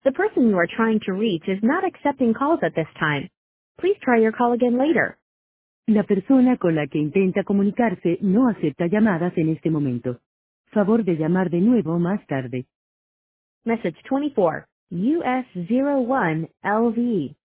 The person you are trying to reach is not accepting calls at this time. Please try your call again later. La persona con la que intenta comunicarse no acepta llamadas en este momento. Favor de llamar de nuevo más tarde. Message 24, US01LV.